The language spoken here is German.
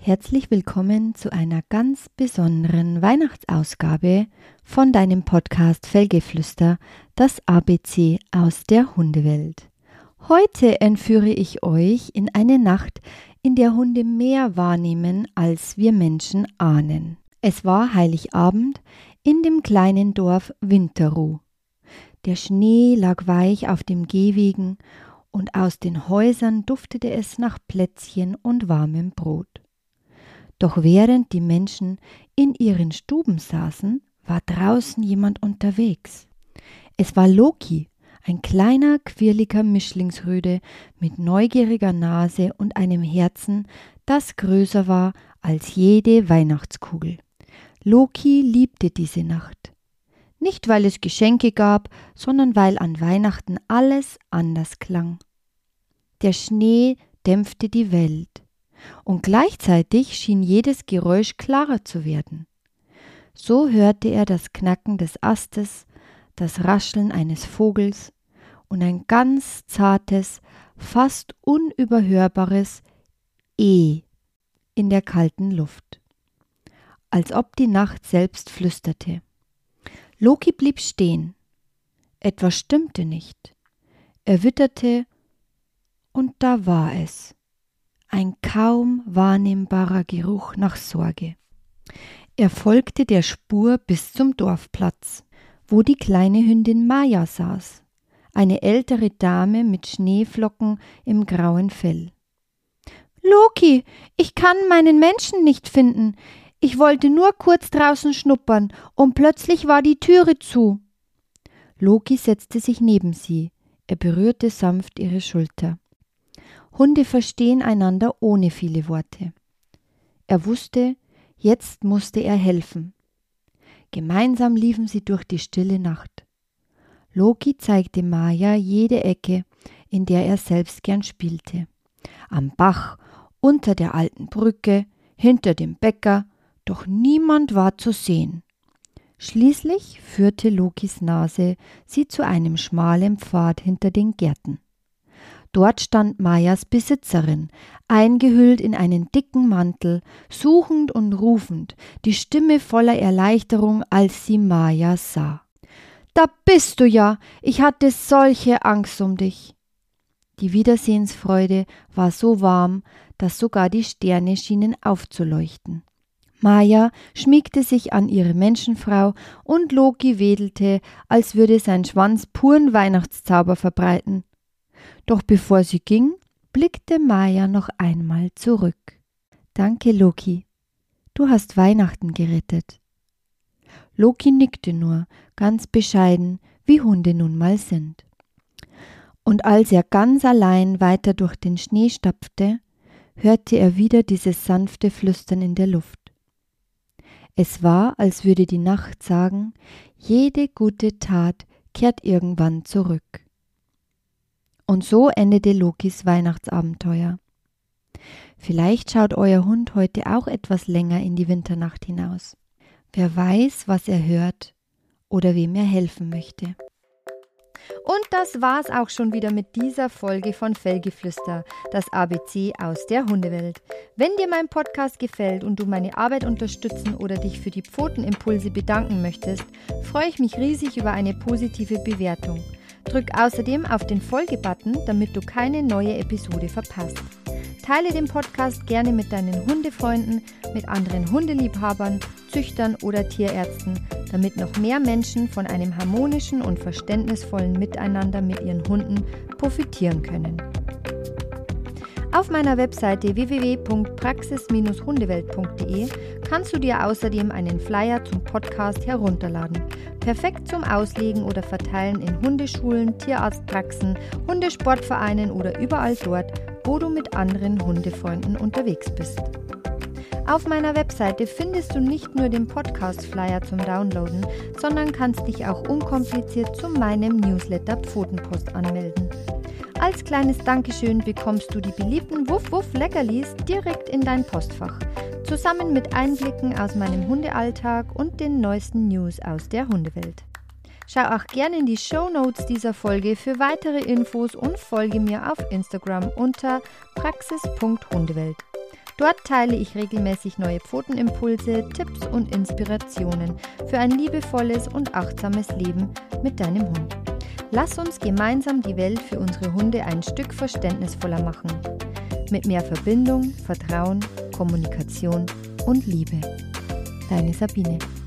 Herzlich willkommen zu einer ganz besonderen Weihnachtsausgabe von deinem Podcast Fellgeflüster, das ABC aus der Hundewelt. Heute entführe ich euch in eine Nacht, in der Hunde mehr wahrnehmen, als wir Menschen ahnen. Es war Heiligabend in dem kleinen Dorf Winterruh. Der Schnee lag weich auf den Gehwegen und aus den Häusern duftete es nach Plätzchen und warmem Brot. Doch während die Menschen in ihren Stuben saßen, war draußen jemand unterwegs. Es war Loki, ein kleiner, quirliger Mischlingsrüde mit neugieriger Nase und einem Herzen, das größer war als jede Weihnachtskugel. Loki liebte diese Nacht. Nicht, weil es Geschenke gab, sondern weil an Weihnachten alles anders klang. Der Schnee dämpfte die Welt. Und gleichzeitig schien jedes Geräusch klarer zu werden. So hörte er das Knacken des Astes, das Rascheln eines Vogels und ein ganz zartes, fast unüberhörbares in der kalten Luft. Als ob die Nacht selbst flüsterte. Loki blieb stehen. Etwas stimmte nicht. Er witterte, und da war es. Ein kaum wahrnehmbarer Geruch nach Sorge. Er folgte der Spur bis zum Dorfplatz, wo die kleine Hündin Maja saß, eine ältere Dame mit Schneeflocken im grauen Fell. »Loki, ich kann meinen Menschen nicht finden. Ich wollte nur kurz draußen schnuppern, und plötzlich war die Türe zu.« Loki setzte sich neben sie. Er berührte sanft ihre Schulter. Hunde verstehen einander ohne viele Worte. Er wusste, jetzt musste er helfen. Gemeinsam liefen sie durch die stille Nacht. Loki zeigte Maja jede Ecke, in der er selbst gern spielte. Am Bach, unter der alten Brücke, hinter dem Bäcker, doch niemand war zu sehen. Schließlich führte Lokis Nase sie zu einem schmalen Pfad hinter den Gärten. Dort stand Majas Besitzerin, eingehüllt in einen dicken Mantel, suchend und rufend, die Stimme voller Erleichterung, als sie Maja sah. »Da bist du ja! Ich hatte solche Angst um dich!« Die Wiedersehensfreude war so warm, dass sogar die Sterne schienen aufzuleuchten. Maja schmiegte sich an ihre Menschenfrau und Loki wedelte, als würde sein Schwanz puren Weihnachtszauber verbreiten. Doch bevor sie ging, blickte Maja noch einmal zurück. »Danke, Loki. Du hast Weihnachten gerettet.« Loki nickte nur, ganz bescheiden, wie Hunde nun mal sind. Und als er ganz allein weiter durch den Schnee stapfte, hörte er wieder dieses sanfte Flüstern in der Luft. Es war, als würde die Nacht sagen, jede gute Tat kehrt irgendwann zurück. Und so endete Lokis Weihnachtsabenteuer. Vielleicht schaut euer Hund heute auch etwas länger in die Winternacht hinaus. Wer weiß, was er hört oder wem er helfen möchte. Und das war's auch schon wieder mit dieser Folge von Fellgeflüster, das ABC aus der Hundewelt. Wenn dir mein Podcast gefällt und du meine Arbeit unterstützen oder dich für die Pfotenimpulse bedanken möchtest, freue ich mich riesig über eine positive Bewertung. Drück außerdem auf den Folge-Button, damit du keine neue Episode verpasst. Teile den Podcast gerne mit deinen Hundefreunden, mit anderen Hundeliebhabern, Züchtern oder Tierärzten, damit noch mehr Menschen von einem harmonischen und verständnisvollen Miteinander mit ihren Hunden profitieren können. Auf meiner Webseite www.praxis-hundewelt.de kannst du dir außerdem einen Flyer zum Podcast herunterladen. Perfekt zum Auslegen oder Verteilen in Hundeschulen, Tierarztpraxen, Hundesportvereinen oder überall dort, wo du mit anderen Hundefreunden unterwegs bist. Auf meiner Webseite findest du nicht nur den Podcast-Flyer zum Downloaden, sondern kannst dich auch unkompliziert zu meinem Newsletter Pfotenpost anmelden. Als kleines Dankeschön bekommst du die beliebten Wuff-Wuff-Leckerlis direkt in dein Postfach, zusammen mit Einblicken aus meinem Hundealltag und den neuesten News aus der Hundewelt. Schau auch gerne in die Shownotes dieser Folge für weitere Infos und folge mir auf Instagram unter praxis.hundewelt. Dort teile ich regelmäßig neue Pfotenimpulse, Tipps und Inspirationen für ein liebevolles und achtsames Leben mit deinem Hund. Lass uns gemeinsam die Welt für unsere Hunde ein Stück verständnisvoller machen. Mit mehr Verbindung, Vertrauen, Kommunikation und Liebe. Deine Sabine.